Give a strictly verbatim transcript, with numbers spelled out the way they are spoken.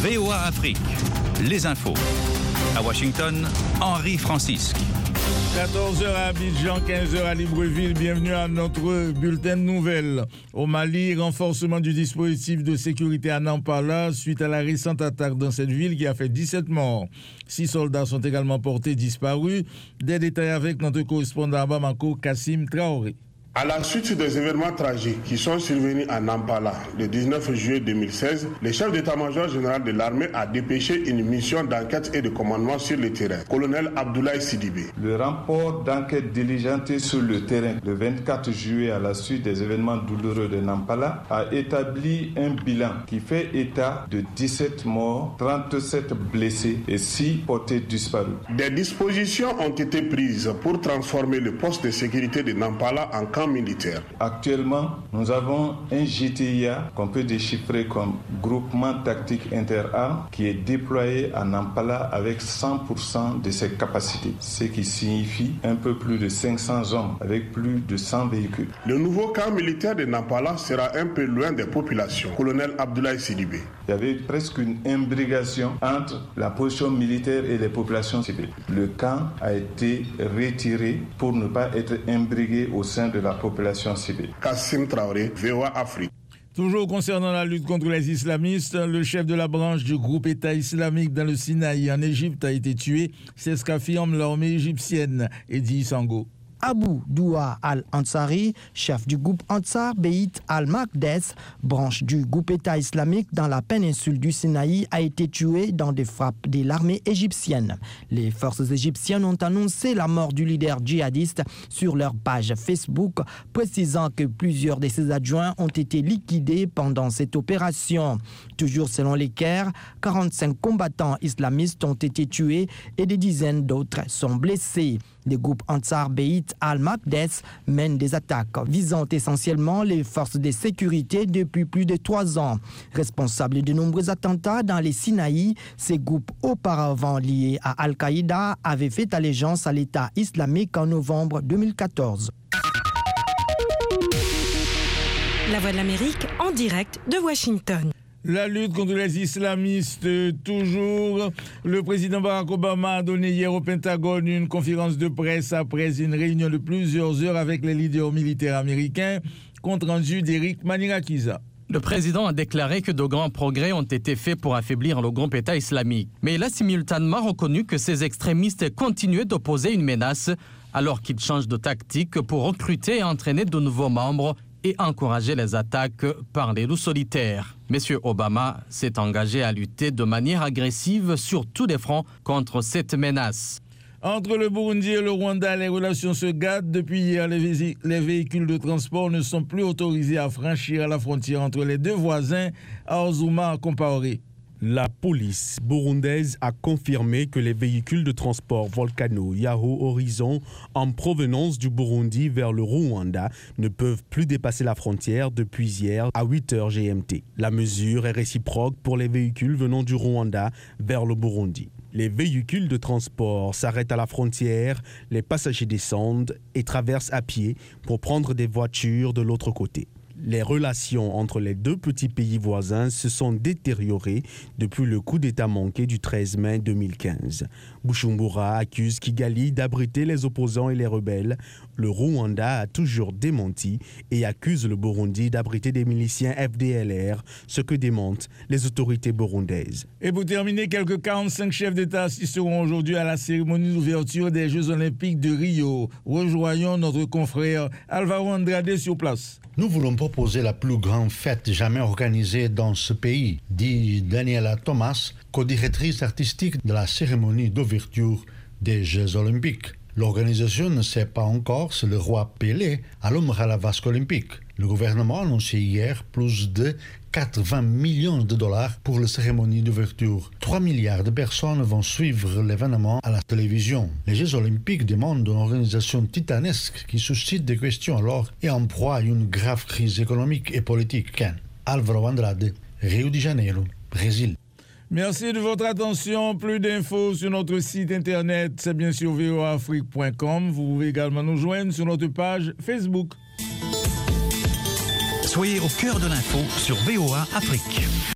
V O A Afrique, les infos. À Washington, Henri Francisque. quatorze heures à Abidjan, quinze heures à Libreville. Bienvenue à notre bulletin de nouvelles. Au Mali, renforcement du dispositif de sécurité à Nampala suite à la récente attaque dans cette ville qui a fait dix-sept morts. Six soldats sont également portés disparus. Des détails avec notre correspondant à Bamako, Kassim Traoré. À la suite des événements tragiques qui sont survenus à Nampala le dix-neuf juillet deux mille seize, le chef d'état-major général de l'armée a dépêché une mission d'enquête et de commandement sur le terrain, colonel Abdoulaye Sidibé. Le rapport d'enquête diligenté sur le terrain le vingt-quatre juillet à la suite des événements douloureux de Nampala a établi un bilan qui fait état de dix-sept morts, trente-sept blessés et six portés disparus. Des dispositions ont été prises pour transformer le poste de sécurité de Nampala en camp militaire. Actuellement, nous avons un G T I A qu'on peut déchiffrer comme groupement tactique interarmes qui est déployé à Nampala avec cent pour cent de ses capacités, ce qui signifie un peu plus de cinq cents hommes avec plus de cent véhicules. Le nouveau camp militaire de Nampala sera un peu loin des populations. Colonel Abdoulaye Sidibé. Il y avait presque une imbrigation entre la position militaire et les populations civiles. Le camp a été retiré pour ne pas être imbrigué au sein de la population civile. Kassim Traoré, V O A Afrique. Toujours concernant la lutte contre les islamistes, le chef de la branche du groupe État islamique dans le Sinaï en Égypte a été tué. C'est ce qu'affirme l'armée égyptienne, Edi Sango. Abu Doua al-Ansari, chef du groupe Ansar Beit al-Maqdes, branche du groupe État islamique dans la péninsule du Sinaï, a été tué dans des frappes de l'armée égyptienne. Les forces égyptiennes ont annoncé la mort du leader djihadiste sur leur page Facebook, précisant que plusieurs de ses adjoints ont été liquidés pendant cette opération. Toujours selon les Caire, quarante-cinq combattants islamistes ont été tués et des dizaines d'autres sont blessés. Le groupe Ansar Beit al-Maqdes mène des attaques visant essentiellement les forces de sécurité depuis plus de trois ans. Responsable de nombreux attentats dans les Sinaï, ces groupes auparavant liés à Al-Qaïda avaient fait allégeance à l'État islamique en novembre deux mille quatorze. La Voix de l'Amérique en direct de Washington. La lutte contre les islamistes, toujours. Le président Barack Obama a donné hier au Pentagone une conférence de presse après une réunion de plusieurs heures avec les leaders militaires américains. Compte rendu d'Eric Manirakiza. Le président a déclaré que de grands progrès ont été faits pour affaiblir le groupe État islamique. Mais il a simultanément reconnu que ces extrémistes continuaient d'opposer une menace alors qu'ils changent de tactique pour recruter et entraîner de nouveaux membres et encourager les attaques par les loups solitaires. Monsieur Obama s'est engagé à lutter de manière agressive sur tous les fronts contre cette menace. Entre le Burundi et le Rwanda, les relations se gâtent. Depuis hier, les, vé- les véhicules de transport ne sont plus autorisés à franchir la frontière entre les deux voisins, à Ozuma, Compaoré. La police burundaise a confirmé que les véhicules de transport Volcano, Yahoo, Horizon en provenance du Burundi vers le Rwanda ne peuvent plus dépasser la frontière depuis hier à huit heures G M T. La mesure est réciproque pour les véhicules venant du Rwanda vers le Burundi. Les véhicules de transport s'arrêtent à la frontière, les passagers descendent et traversent à pied pour prendre des voitures de l'autre côté. Les relations entre les deux petits pays voisins se sont détériorées depuis le coup d'État manqué du treize mai deux mille quinze. Bujumbura accuse Kigali d'abriter les opposants et les rebelles. Le Rwanda a toujours démenti et accuse le Burundi d'abriter des miliciens F D L R, ce que démentent les autorités burundaises. Et pour terminer, quelques quarante-cinq chefs d'État assisteront aujourd'hui à la cérémonie d'ouverture des Jeux Olympiques de Rio. Rejoignons notre confrère Alvaro Andrade sur place. Nous voulons proposer la plus grande fête jamais organisée dans ce pays, dit Daniela Thomas, co-directrice artistique de la cérémonie d'ouverture des Jeux Olympiques. L'organisation ne sait pas encore si le roi Pelé allumera la vasque olympique. Le gouvernement a annoncé hier plus de quatre-vingts millions de dollars pour la cérémonie d'ouverture. trois milliards de personnes vont suivre l'événement à la télévision. Les Jeux Olympiques demandent une organisation titanesque qui suscite des questions alors et en proie à une grave crise économique et politique. Ken Alvaro Andrade, Rio de Janeiro, Brésil. Merci de votre attention. Plus d'infos sur notre site internet, c'est bien sûr v o a afrique point com. Vous pouvez également nous joindre sur notre page Facebook. Soyez au cœur de l'info sur V O A Afrique.